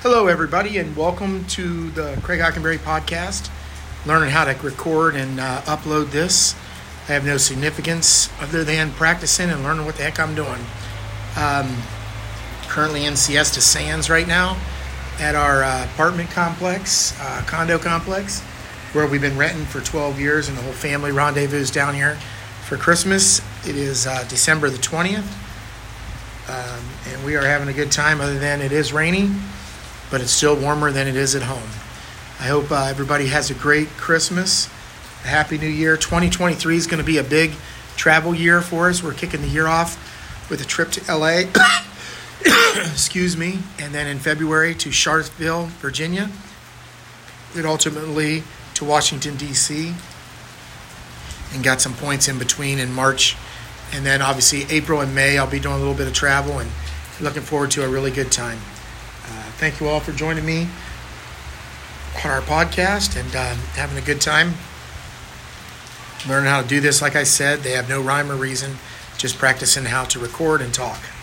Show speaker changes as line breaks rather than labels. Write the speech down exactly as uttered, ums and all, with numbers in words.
Hello, everybody, and welcome to the Craig Hockenberry podcast. Learning how to record and uh, upload this. I have no significance other than practicing and learning what the heck I'm doing. Um, currently in Siesta Sands right now at our uh, apartment complex, uh, condo complex, where we've been renting for twelve years, and the whole family rendezvous down here for Christmas. It is uh, December the twentieth, um, and we are having a good time other than it is rainy, but it's still warmer than it is at home. I hope uh, everybody has a great Christmas, a happy new year. twenty twenty-three is going to be a big travel year for us. We're kicking the year off with a trip to L A, excuse me, and then in February to Charlottesville, Virginia, and ultimately to Washington, D C, and got some points in between in March. And then obviously April and May, I'll be doing a little bit of travel and looking forward to a really good time. Uh, thank you all for joining me on our podcast and uh, having a good time. Learning how to do this, like I said, they have no rhyme or reason, just practicing how to record and talk.